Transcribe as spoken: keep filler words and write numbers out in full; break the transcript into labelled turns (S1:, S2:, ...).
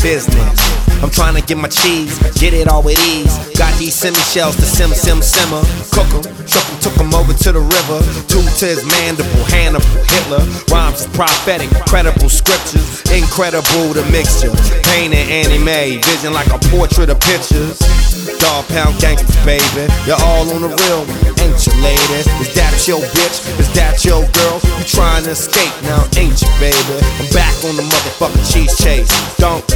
S1: business. I'm trying to get my cheese, get it all with ease. Got these semi-shells to sim, sim, simmer. Cook 'em, shook 'em, took 'em over to the river. Two to his mandible, Hannibal, Hitler. Rhymes is prophetic, credible scriptures. Incredible the mixture. Paint and anime, vision like a portrait of pictures. Dog pound gangsters, baby. You're all on the real, ain't you, lady? Is that your bitch? Is that your girl? You trying to escape now, ain't you, baby? I'm back on the motherfucking cheese chase. Don't